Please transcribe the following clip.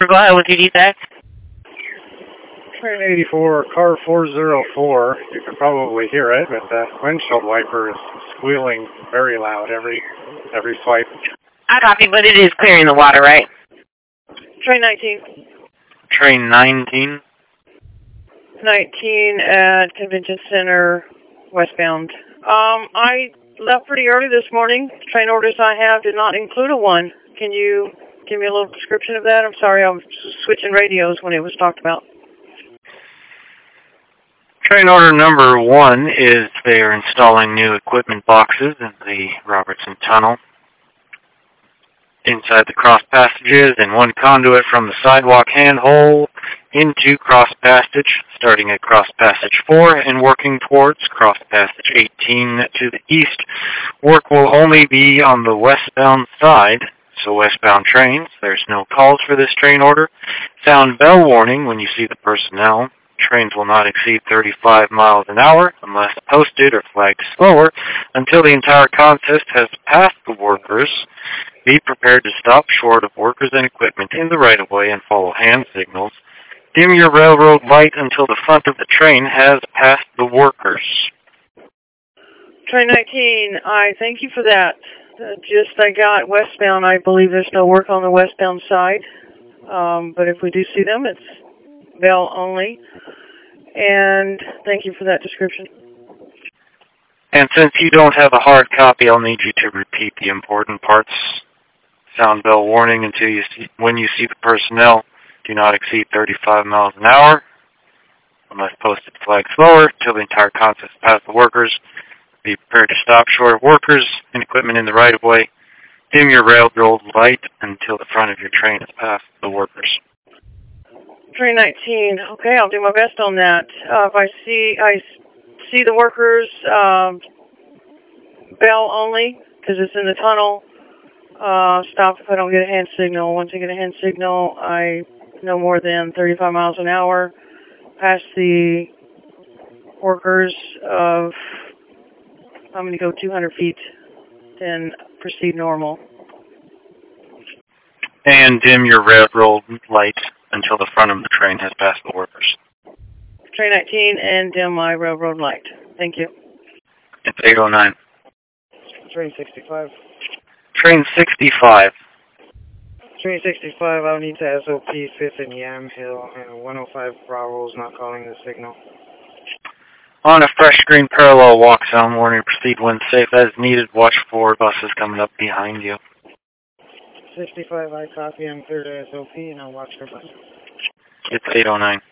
Go ahead with your defect. Train 84, car 404. You can probably hear it, but the windshield wiper is squealing very loud every swipe. I copy, but it is clearing the water, right? Train 19. Train 19. 19 at Convention Center, westbound. I left pretty early this morning. Train orders I have did not include a 1. Can you give me a little description of that? I'm sorry, I was switching radios when it was talked about. Train order number 1 is they are installing new equipment boxes in the Robertson Tunnel. Inside the cross passages and 1 conduit from the sidewalk handhole into cross passage, starting at cross passage 4 and working towards cross passage 18 to the east. Work will only be on the westbound side, so westbound trains, there's no calls for this train order. Sound bell warning when you see the personnel. Trains will not exceed 35 miles an hour unless posted or flagged slower until the entire consist has passed the workers. Be prepared to stop short of workers and equipment in the right-of-way and follow hand signals. Dim your railroad light until the front of the train has passed the workers. Train 19, I thank you for that. I got westbound. I believe there's no work on the westbound side. But if we do see them, it's bell only. And thank you for that description. And since you don't have a hard copy, I'll need you to repeat the important parts. Sound bell warning when you see the personnel. Do not exceed 35 miles an hour unless posted flag slower till the entire consist past the workers. Be prepared to stop short of workers and equipment in the right-of-way. Dim your railroad light until the front of your train has passed the workers. Train 19. Okay, I'll do my best on that. If I see the workers, bell only, because it's in the tunnel. Stop if I don't get a hand signal. Once I get a hand signal, I no more than 35 miles an hour past the workers of, I'm going to go 200 feet, then proceed normal. And dim your railroad light until the front of the train has passed the workers. Train 19 and dim my railroad light. Thank you. It's 8:09. Train 65. Train 65. Train 65, I'll need to SOP 5th and Yamhill, and 105 Bravo is not calling the signal. On a fresh green parallel walk, sound warning, proceed when safe as needed. Watch for buses coming up behind you. 65, I copy, I'm clear to SOP, and I'll watch for buses. It's 8:09.